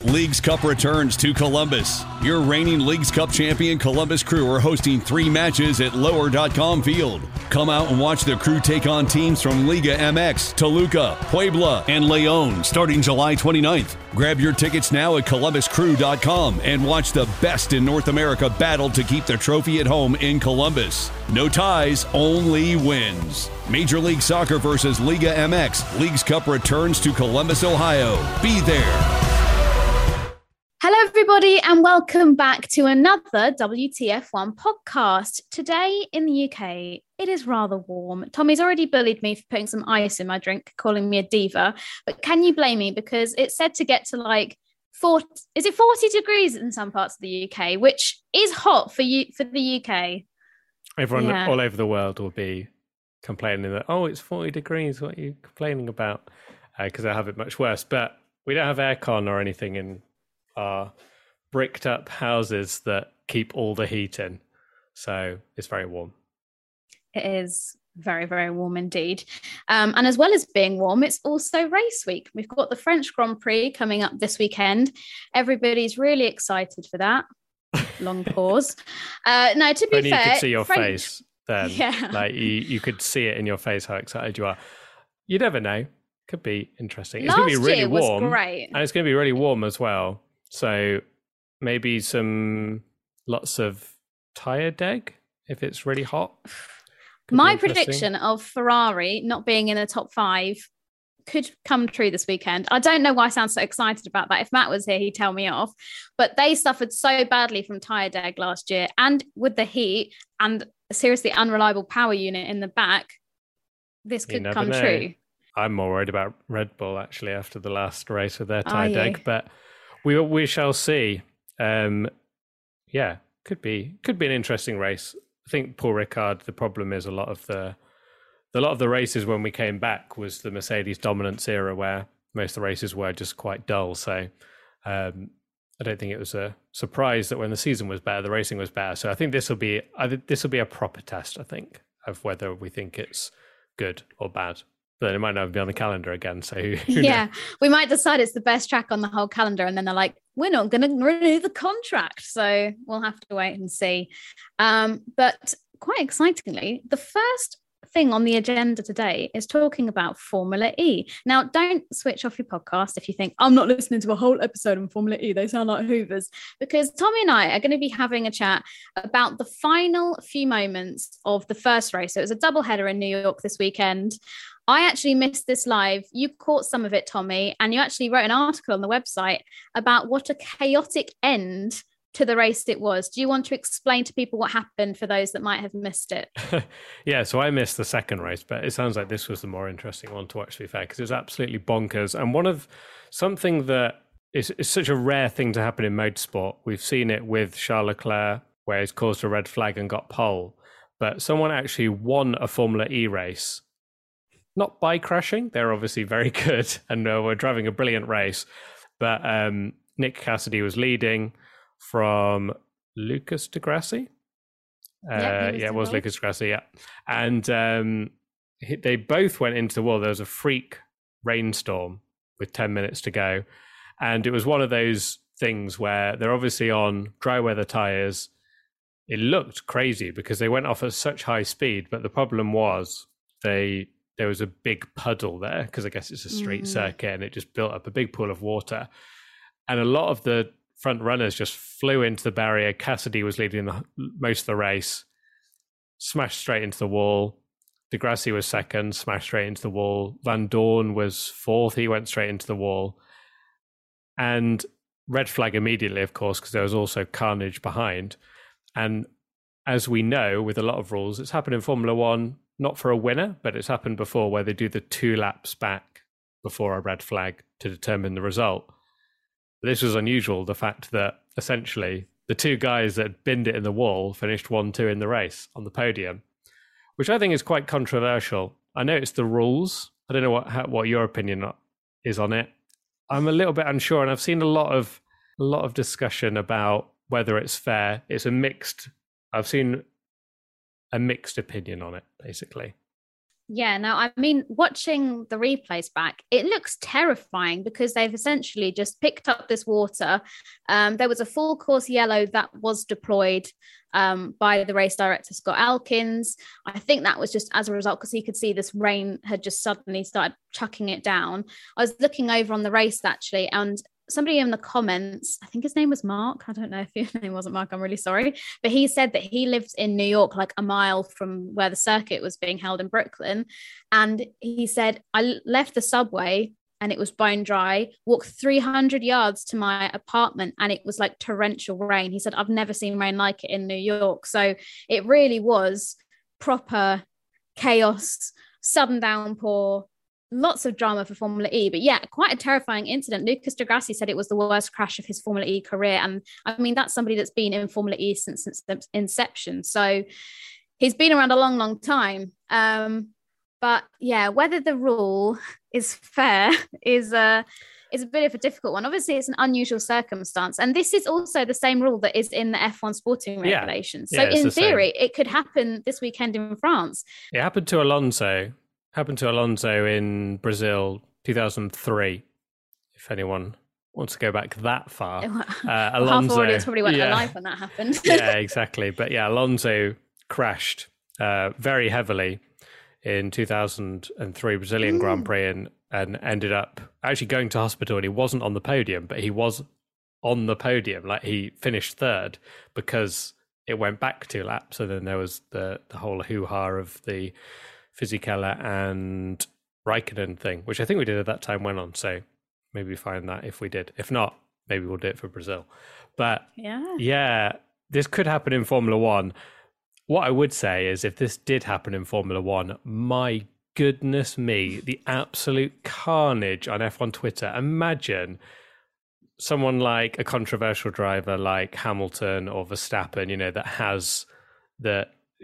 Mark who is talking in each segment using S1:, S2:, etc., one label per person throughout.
S1: Leagues Cup returns to Columbus. Your reigning Leagues Cup champion Columbus Crew are hosting 3 matches at Lower.com Field. Come out and watch the Crew take on teams from Liga MX, Toluca, Puebla, and León starting July 29th. Grab your tickets now at ColumbusCrew.com and watch the best in North America battle to keep the trophy at home in Columbus. No ties, only wins. Major League Soccer versus Liga MX. Leagues Cup returns to Columbus, Ohio. Be there.
S2: Hello, everybody, and welcome back to another WTF1 podcast. Today in the UK, it is rather warm. Tommy's already bullied me for putting some ice in my drink, calling me a diva. But can you blame me? Because it's said to get to like 40 degrees in some parts of the UK, which is hot for the UK.
S3: Everyone all over the world will be complaining that, oh, it's 40 degrees. What are you complaining about? Because I have it much worse. But we don't have aircon or anything in our bricked up houses that keep all the heat in. So it's very warm.
S2: It is very, very warm indeed. And as well as being warm, it's also race week. We've got the French Grand Prix coming up this weekend. Everybody's really excited for that. Long pause. No, to be fair,
S3: you could see your face then. Yeah. Like you could see it in your face how excited you are. You never know. Could be interesting. It's going to be really warm.
S2: Was great.
S3: And it's going to be really warm as well. So maybe lots of tired egg if it's really hot.
S2: My prediction of Ferrari not being in the top 5 could come true this weekend. I don't know why I sound so excited about that. If Matt was here, he'd tell me off. But they suffered so badly from tired egg last year, and with the heat and a seriously unreliable power unit in the back, this could come true.
S3: I'm more worried about Red Bull actually after the last race with their tired egg, but we shall see. Yeah, could be an interesting race. I think Paul Ricard, the problem is a lot of the races when we came back was the Mercedes dominance era where most of the races were just quite dull. So I don't think it was a surprise that when the season was better, the racing was better. So I think this will be a proper test, I think, of whether we think it's good or bad. But it might not be on the calendar again. So who knows?
S2: We might decide it's the best track on the whole calendar, and then they're like, we're not going to renew the contract. So we'll have to wait and see. But quite excitingly, the first thing on the agenda today is talking about Formula E. Now, don't switch off your podcast if you think, I'm not listening to a whole episode on Formula E. They sound like Hoovers. Because Tommy and I are going to be having a chat about the final few moments of the first race. So it was a double header in New York this weekend. I actually missed this live. You caught some of it, Tommy, and you actually wrote an article on the website about what a chaotic end to the race it was. Do you want to explain to people what happened for those that might have missed it?
S3: Yeah, so I missed the second race, but it sounds like this was the more interesting one to watch, to be fair, because it was absolutely bonkers. And something that is such a rare thing to happen in motorsport. We've seen it with Charles Leclerc, where he's caused a red flag and got pole, but someone actually won a Formula E race. Not by crashing, they're obviously very good and were driving a brilliant race. But Nick Cassidy was leading from Lucas di Grassi. It was Lucas di Grassi, yeah. And they both went into the wall. There was a freak rainstorm with 10 minutes to go. And it was one of those things where they're obviously on dry weather tyres. It looked crazy because they went off at such high speed. But the problem was there was a big puddle there because I guess it's a street circuit and it just built up a big pool of water. And a lot of the front runners just flew into the barrier. Cassidy was leading most of the race, smashed straight into the wall. Di Grassi was second, smashed straight into the wall. Van Dorn was fourth. He went straight into the wall. And red flag immediately, of course, because there was also carnage behind. And as we know, with a lot of rules, it's happened in Formula One, not for a winner, but it's happened before where they do the 2 laps back before a red flag to determine the result. But this was unusual, the fact that essentially the 2 guys that binned it in the wall finished 1-2 in the race on the podium, which I think is quite controversial. I know it's the rules. I don't know what your opinion is on it. I'm a little bit unsure, and I've seen a lot of discussion about whether it's fair. I've seen a mixed opinion on it, basically.
S2: Yeah, no, I mean, watching the replays back, it looks terrifying because they've essentially just picked up this water. There was a full course yellow that was deployed by the race director, Scott Elkins. I think that was just as a result because he could see this rain had just suddenly started chucking it down. I was looking over on the race actually, and somebody in the comments, I think his name was Mark. I don't know if your name wasn't Mark. I'm really sorry. But he said that he lives in New York, like a mile from where the circuit was being held in Brooklyn. And he said, I left the subway and it was bone dry, walked 300 yards to my apartment and it was like torrential rain. He said, I've never seen rain like it in New York. So it really was proper chaos, sudden downpour, lots of drama for Formula E, but yeah, quite a terrifying incident. Lucas Di Grassi said it was the worst crash of his Formula E career. And I mean, that's somebody that's been in Formula E since inception. So he's been around a long, long time. But yeah, whether the rule is fair is a bit of a difficult one. Obviously, it's an unusual circumstance. And this is also the same rule that is in the F1 sporting regulations. So in theory, it could happen this weekend in France.
S3: It happened to Alonso. In Brazil 2003, if anyone wants to go back that far.
S2: Alonso, half the audience probably weren't alive when that happened.
S3: Yeah, exactly. But yeah, Alonso crashed very heavily in 2003 Brazilian Grand Prix and ended up actually going to hospital, and he wasn't on the podium, but he was on the podium. Like, he finished third because it went back 2 laps, and then there was the whole hoo-ha of the Fisichella and Raikkonen thing, which I think we did at that time went on. So maybe find that if we did. If not, maybe we'll do it for Brazil. But yeah, this could happen in Formula One. What I would say is if this did happen in Formula One, my goodness me, the absolute carnage on F1 Twitter. Imagine someone like a controversial driver like Hamilton or Verstappen, that has they're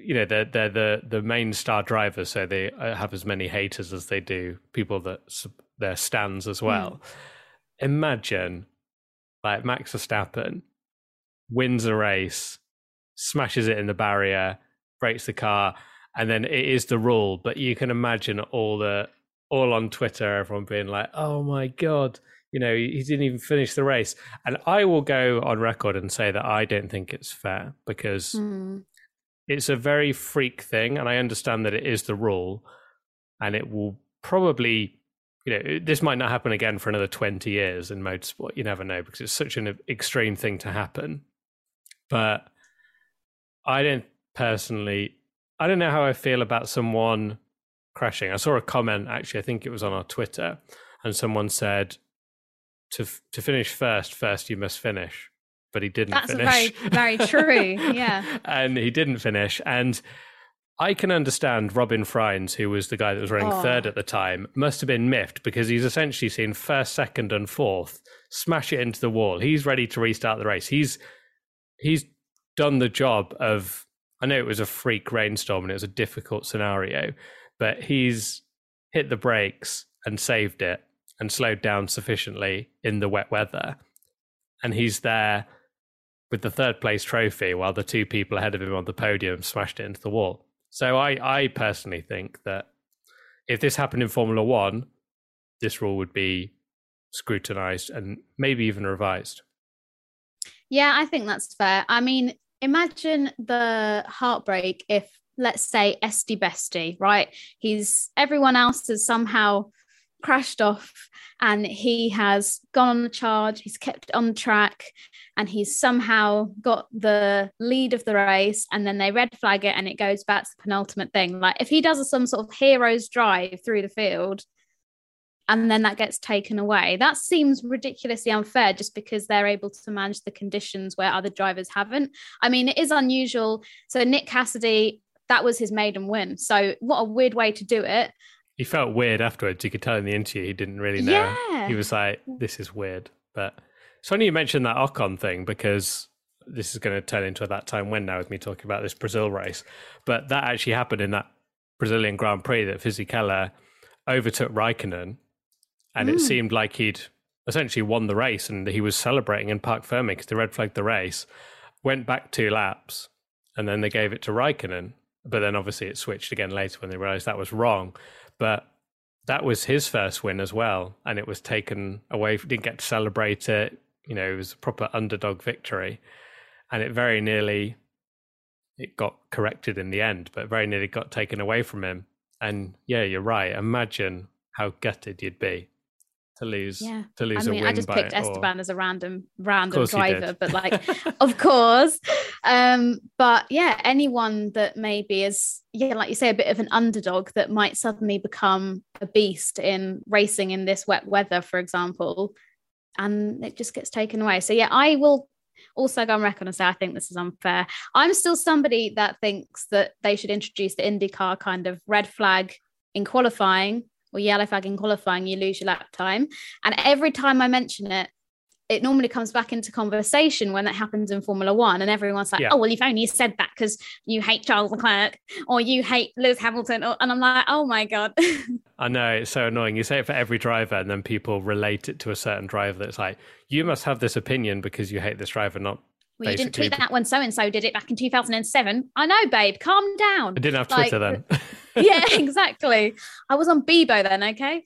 S3: the main star drivers, so they have as many haters as they do people that their stands as well. Imagine like Max Verstappen wins a race, smashes it in the barrier, breaks the car, and then it is the rule. But you can imagine all on Twitter, everyone being like, "Oh my god, he didn't even finish the race." And I will go on record and say that I don't think it's fair because. It's a very freak thing, and I understand that it is the rule, and it will probably, this might not happen again for another 20 years in motorsport. You never know, because it's such an extreme thing to happen. But I don't know how I feel about someone crashing. I saw a comment, actually, I think it was on our Twitter, and someone said, to finish first you must finish. But he didn't finish.
S2: That's very, very true, yeah.
S3: And he didn't finish. And I can understand Robin Freins, who was the guy that was running third at the time, must have been miffed because he's essentially seen first, second, and fourth smash it into the wall. He's ready to restart the race. He's done the job of, I know it was a freak rainstorm and it was a difficult scenario, but he's hit the brakes and saved it and slowed down sufficiently in the wet weather. And he's there with the third place trophy while the 2 people ahead of him on the podium smashed it into the wall. So I personally think that if this happened in Formula One, this rule would be scrutinized and maybe even revised.
S2: Yeah, I think that's fair. I mean, imagine the heartbreak if, let's say, Esti Besti, right? Everyone else has somehow crashed off and he has gone on the charge, he's kept on track, and he's somehow got the lead of the race, and then they red flag it and it goes back to the penultimate thing. Like, if he does some sort of hero's drive through the field and then that gets taken away, that seems ridiculously unfair just because they're able to manage the conditions where other drivers haven't. I mean, it is unusual. So Nick Cassidy, that was his maiden win. So what a weird way to do it.
S3: He felt weird afterwards. You could tell in the interview he didn't really know.
S2: Yeah.
S3: He was like, this is weird. But it's funny you mentioned that Ocon thing, because this is going to turn into a that time when now with me talking about this Brazil race. But that actually happened in that Brazilian Grand Prix that Fisichella overtook Raikkonen. And it seemed like he'd essentially won the race, and he was celebrating in Parc Fermé because they red flagged the race, went back 2 laps, and then they gave it to Raikkonen. but then obviously it switched again later when they realized that was wrong. But that was his first win as well, and it was taken away. Didn't get to celebrate it. It was a proper underdog victory, and it very nearly got corrected in the end, but very nearly got taken away from him. And yeah, you're right. Imagine how gutted you'd be to lose a win.
S2: I just picked Esteban as a random driver, but like, of course. But yeah, anyone that maybe is, like you say, a bit of an underdog that might suddenly become a beast in racing in this wet weather, for example, and it just gets taken away. So yeah, I will also go on record and say I think this is unfair. I'm still somebody that thinks that they should introduce the IndyCar kind of red flag in qualifying or yellow flag in qualifying, you lose your lap time. And every time I mention it, it normally comes back into conversation when that happens in Formula One, and everyone's like, oh, well, you've only said that because you hate Charles Leclerc or you hate Lewis Hamilton. And I'm like, oh my God.
S3: I know, it's so annoying. You say it for every driver and then people relate it to a certain driver that's like, you must have this opinion because you hate this driver, not
S2: well, you didn't tweet that when so-and-so did it back in 2007. I know, babe, calm down.
S3: I didn't have Twitter then.
S2: Yeah, exactly. I was on Bebo then, okay?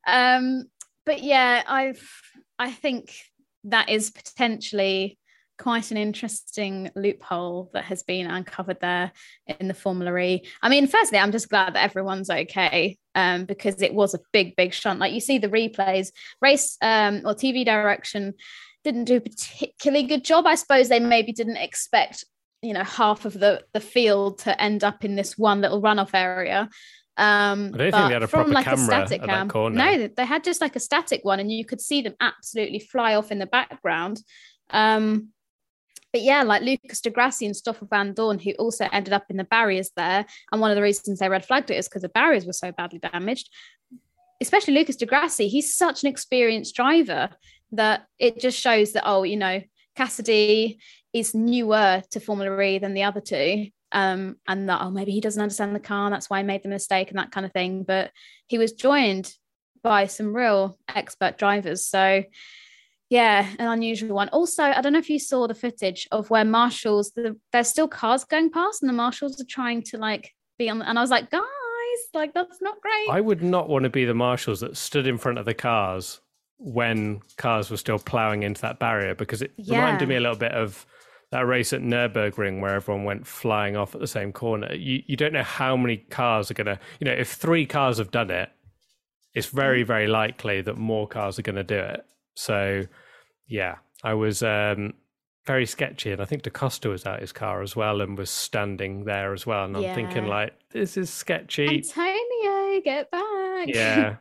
S2: But yeah, I think that is potentially quite an interesting loophole that has been uncovered there in the Formula E. I mean, firstly, I'm just glad that everyone's okay, because it was a big, big shunt. Like you see the replays, race or TV direction didn't do a particularly good job. I suppose they maybe didn't expect, half of the field to end up in this one little runoff area.
S3: I don't think they had a proper camera at that corner.
S2: No, they had just like a static one, and you could see them absolutely fly off in the background. But yeah, like Lucas de Grassi and Stoffel van Dorn, who also ended up in the barriers there. And one of the reasons they red flagged it is because the barriers were so badly damaged. Especially Lucas de Grassi, he's such an experienced driver that it just shows that, Cassidy is newer to Formula E than the other two. And that, maybe he doesn't understand the car, and that's why he made the mistake and that kind of thing. But he was joined by some real expert drivers. So yeah, an unusual one. Also, I don't know if you saw the footage of where marshals, there's still cars going past and the marshals are trying to be on, and I was like, guys, that's not great.
S3: I would not want to be the marshals that stood in front of the cars when cars were still ploughing into that barrier, because it reminded me a little bit of that race at Nürburgring where everyone went flying off at the same corner. You don't know how many cars are going to, if 3 cars have done it, it's very, very likely that more cars are going to do it. So, yeah, I was very sketchy. And I think DaCosta was out his car as well and was standing there as well. And I'm thinking this is sketchy.
S2: Antonio, get back.
S3: Yeah,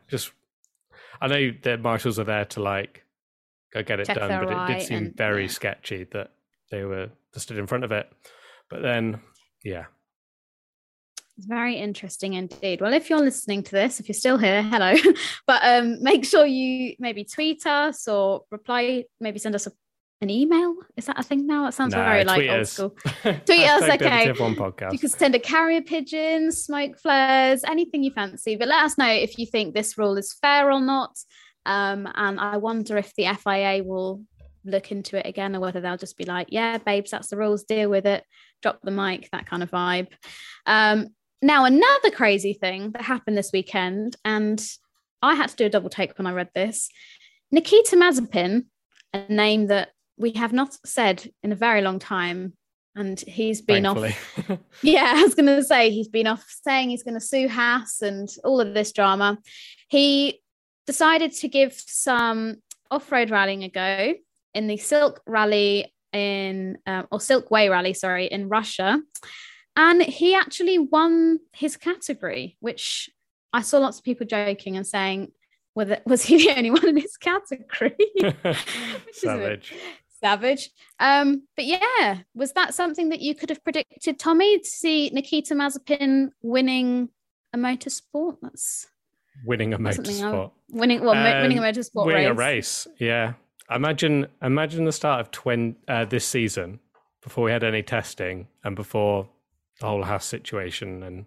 S3: I know the marshals are there to go get it
S2: check
S3: done, but
S2: right,
S3: it did seem very sketchy that they were stood in front of it. But then, yeah.
S2: It's very interesting indeed. Well, if you're listening to this, if you're still here, hello. But make sure you maybe tweet us or reply, maybe send us an email. Is that a thing now? It sounds very old school. Tweet us, okay. You can send a carrier pigeon, smoke flares, anything you fancy. But let us know if you think this rule is fair or not. And I wonder if the FIA will look into it again, or whether they'll just be like, yeah, babes, that's the rules, deal with it, drop the mic, that kind of vibe. Now, another crazy thing that happened this weekend, and I had to do a double take when I read this. Nikita Mazepin, a name that we have not said in a very long time, and he's been
S3: Thankfully.
S2: off. Yeah, I was going to say he's been off saying he's going to sue Haas and all of this drama. He decided to give some off-road rallying a go in the Silk Rally Silk Way Rally, in Russia. And he actually won his category, which I saw lots of people joking and saying, was he the only one in his category? Savage. But yeah, was that something that you could have predicted, Tommy, to see Nikita Mazepin winning a motorsport? That's
S3: winning a motorsport.
S2: Winning a motorsport
S3: winning
S2: race.
S3: a race, yeah. Imagine the start of this season, before we had any testing and before the whole Haas situation and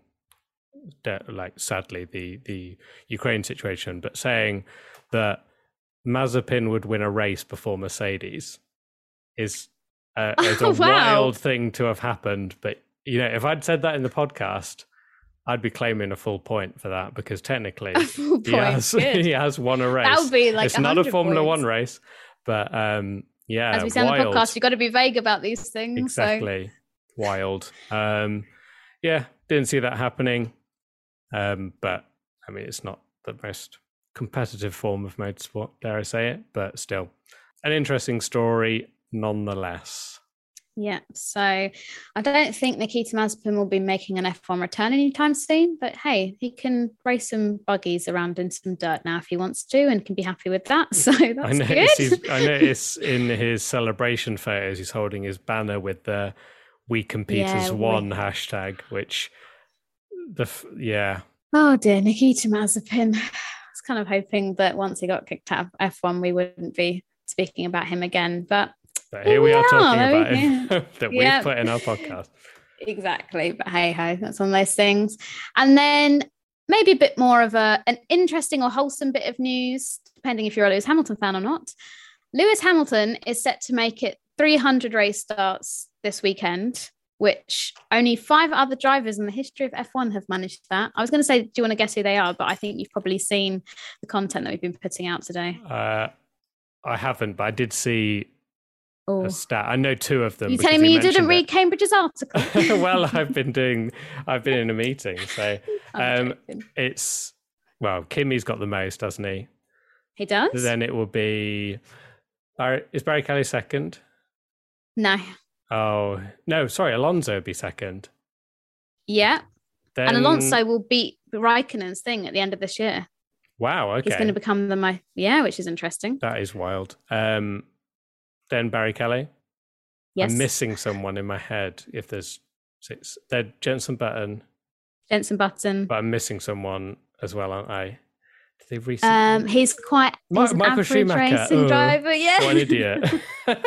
S3: sadly the Ukraine situation, but saying that Mazepin would win a race before Mercedes is a wild thing to have happened, but if I'd said that in the podcast, I'd be claiming a full point for that, because technically he has won a race.
S2: That would be like
S3: it's not a Formula
S2: points.
S3: 1 race, but yeah.
S2: As we say on the podcast, you've got to be vague about these things.
S3: Exactly. So. Wild. Yeah, didn't see that happening. But I mean, it's not the most competitive form of motorsport, dare I say it, but still an interesting story nonetheless.
S2: Yeah, so I don't think Nikita Mazepin will be making an F1 return anytime soon, but hey, he can race some buggies around in some dirt now if he wants to, and can be happy with that. So that's good.
S3: I notice in his celebration photos, he's holding his banner with the "We Compete as One" hashtag, which
S2: Oh dear, Nikita Mazepin. I was kind of hoping that once he got kicked out of F1, we wouldn't be speaking about him again, but
S3: here we are talking about him that we've put in our podcast.
S2: Exactly. But hey ho, that's one of those things. And then maybe a bit more of an interesting or wholesome bit of news, depending if you're a Lewis Hamilton fan or not. Lewis Hamilton is set to make it 300 race starts this weekend, which only 5 other drivers in the history of F1 have managed that. I was going to say, do you want to guess who they are? But I think you've probably seen the content that we've been putting out today.
S3: I haven't, but I did see a stat. I know 2 of them.
S2: You're telling me you didn't read Cambridge's article?
S3: Well, I've been in a meeting. So Kimi's got the most, doesn't he?
S2: He does.
S3: Then it will be, is Barry Kelly second?
S2: No.
S3: Oh, no, sorry. Alonso would be second.
S2: Yeah. And Alonso will beat Raikkonen's thing at the end of this year.
S3: Wow, okay.
S2: He's going to become which is interesting.
S3: That is wild. Then Barry Kelly.
S2: Yes.
S3: I'm missing someone in my head. If there's 6, they're Jenson Button.
S2: But
S3: I'm missing someone as well, aren't I? Did they recently?
S2: He's quite
S3: Michael Schumacher.
S2: Racing driver. Yeah.
S3: What an idiot.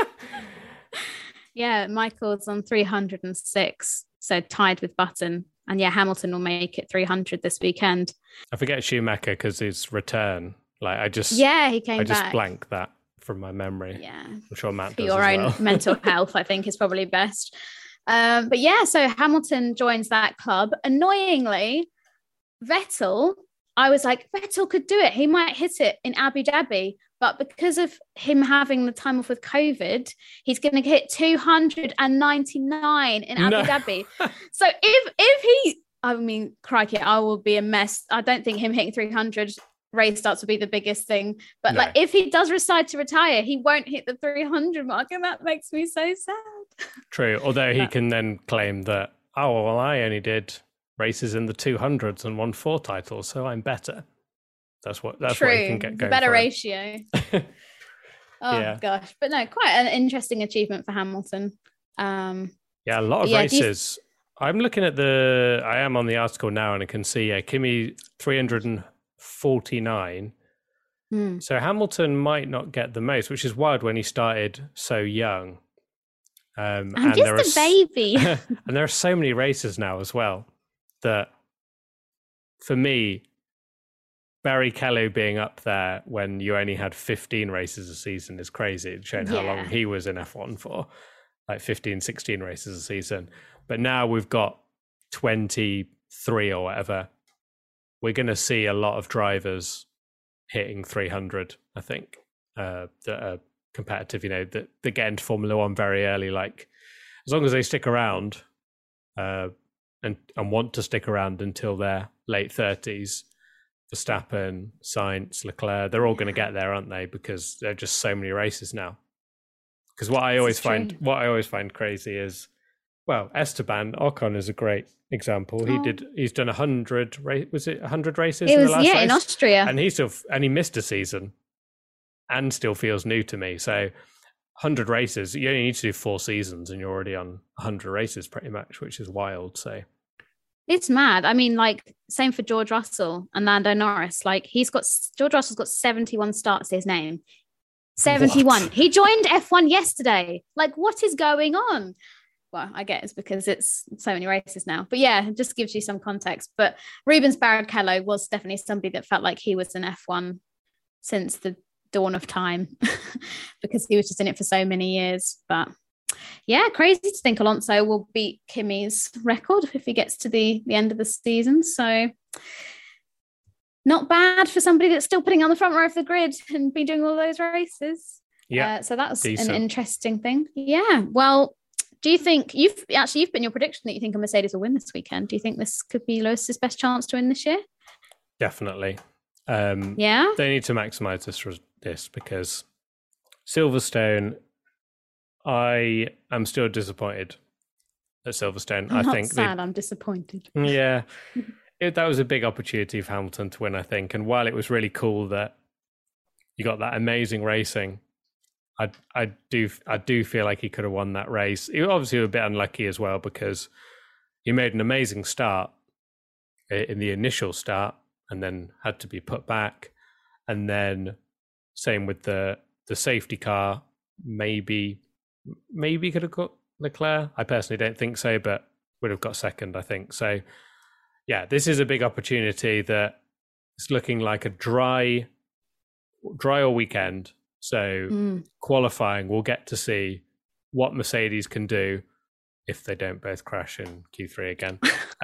S2: Yeah, Michael's on 306, so tied with Button. And yeah, Hamilton will make it 300 this weekend.
S3: I forget Schumacher because his return. He came back. I just blanked that from my memory.
S2: Yeah,
S3: I'm sure Matt
S2: for
S3: does
S2: your
S3: as
S2: own
S3: well.
S2: mental health, I think is probably best. But yeah, so Hamilton joins that club. Annoyingly, Vettel, I was like, Vettel could do it. He might hit it in Abu Dhabi. But because of him having the time off with COVID, he's going to hit 299 in Abu Dhabi. So if he, I mean, crikey, I will be a mess. I don't think him hitting 300 race starts will be the biggest thing. But if he does decide to retire, he won't hit the 300 mark. And that makes me so sad.
S3: True. Although he can then claim that, I only did races in the 200s and won 4 titles, so I'm better. That's what you can get going.
S2: Better ratio. Gosh. But no, quite an interesting achievement for Hamilton.
S3: A lot of races. I'm looking at I am on the article now, and I can see Kimi 349. So Hamilton might not get the most, which is wild when he started so young.
S2: And just a baby.
S3: And there are so many races now as well that, for me, Barry Kelly being up there when you only had 15 races a season is crazy, showing how long he was in F1 for, like 15, 16 races a season. But now we've got 23 or whatever. We're going to see a lot of drivers hitting 300, I think, that are competitive, that get into Formula One very early. Like, as long as they stick around and want to stick around until their late 30s, Verstappen, Sainz, Leclerc, they're all going to get there, aren't they? Because there are just so many races now. Because what I always find crazy is, Esteban Ocon is a great example. He's done 100 races in the last race?
S2: In Austria.
S3: And he missed a season and still feels new to me. So 100 races, you only need to do 4 seasons and you're already on 100 races pretty much, which is wild. So
S2: it's mad. I mean, same for George Russell and Lando Norris. George Russell's got 71 starts to his name. 71. What? He joined F1 yesterday. What is going on? Well, I guess it's because it's so many races now. But yeah, it just gives you some context. But Rubens Barrichello was definitely somebody that felt like he was in F1 since the dawn of time because he was just in it for so many years. But Yeah, crazy to think Alonso will beat Kimi's record if he gets to the end of the season. So not bad for somebody that's still putting on the front row of the grid and be doing all those races.
S3: Yeah.
S2: So that was
S3: decent.
S2: an interesting thing. Yeah. Well, do you think you've put in your prediction that you think a Mercedes will win this weekend? Do you think this could be Lewis's best chance to win this year?
S3: Definitely.
S2: Yeah.
S3: They need to maximize this because Silverstone, I am still disappointed at Silverstone.
S2: I'm disappointed.
S3: Yeah. That was a big opportunity for Hamilton to win, I think. And while it was really cool that you got that amazing racing, I do feel like he could have won that race. He obviously was a bit unlucky as well because he made an amazing start in the initial start and then had to be put back. And then same with the safety car, maybe could have got Leclerc. I personally don't think so, but would have got second, I think. So yeah, this is a big opportunity that it's looking like a dry all weekend. So qualifying, we'll get to see what Mercedes can do if they don't both crash in Q3 again.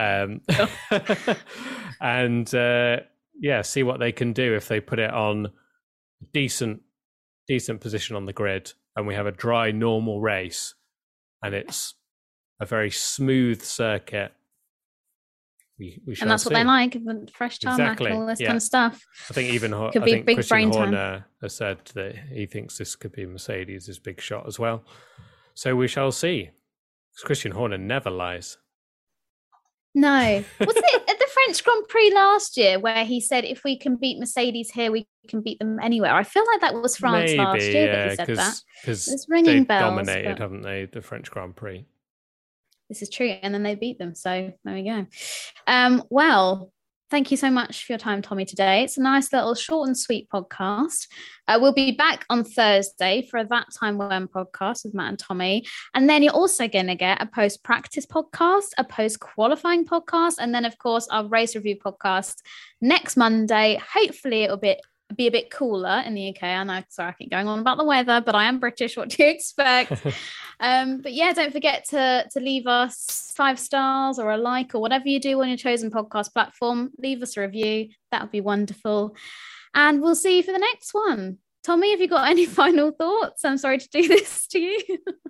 S3: And see what they can do if they put it on decent position on the grid and we have a dry, normal race and it's a very smooth circuit. We shall
S2: and that's
S3: see.
S2: What they like, fresh tarmac and all this kind of stuff.
S3: I think even
S2: could be big
S3: Christian
S2: brain
S3: Horner has said that he thinks this could be Mercedes' big shot as well. So we shall see. Christian Horner never lies.
S2: No. Was it at the French Grand Prix last year where he said if we can beat Mercedes here, we can beat them anywhere? I feel like that was France last year that he said that.
S3: Because
S2: it's ringing bells.
S3: Dominated, haven't they, the French Grand Prix?
S2: This is true. And then they beat them. So there we go. Well, thank you so much for your time, Tommy, today. It's a nice little short and sweet podcast. We'll be back on Thursday for That Time When podcast with Matt and Tommy. And then you're also going to get a post-practice podcast, a post-qualifying podcast, and then, of course, our race review podcast next Monday. Hopefully it'll be a bit cooler in the UK. I know, sorry, I keep going on about the weather, but I am British. What do you expect? But yeah, don't forget to leave us 5 stars or a like or whatever you do on your chosen podcast platform. Leave us a review. That would be wonderful. And we'll see you for the next one. Tommy, have you got any final thoughts? I'm sorry to do this to you.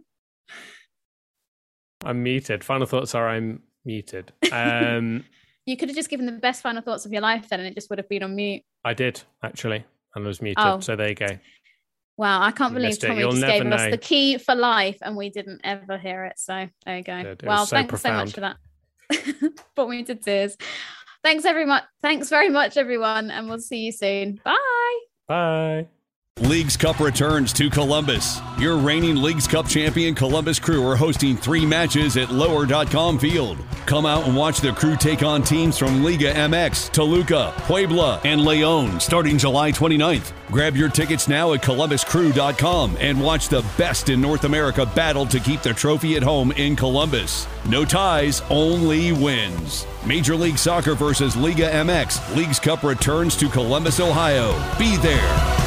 S3: I'm muted. Final thoughts are I'm muted.
S2: You could have just given the best final thoughts of your life then and it just would have been on mute.
S3: I did, actually, and was muted.
S2: Oh.
S3: So there you go.
S2: Wow, I can't believe Tommy just gave us the key for life and we didn't ever hear it. So there you go. Well, thanks so much for that. Put me to tears. Thanks very much, everyone, and we'll see you soon. Bye.
S3: Bye.
S1: Leagues Cup returns to Columbus. Your reigning Leagues Cup champion Columbus Crew are hosting 3 matches at Lower.com Field. Come out and watch the Crew take on teams from Liga MX, Toluca, Puebla, and Leon starting July 29th. Grab your tickets now at ColumbusCrew.com and watch the best in North America battle to keep the trophy at home in Columbus. No ties, only wins. Major League Soccer versus Liga MX. Leagues Cup returns to Columbus, Ohio. Be there.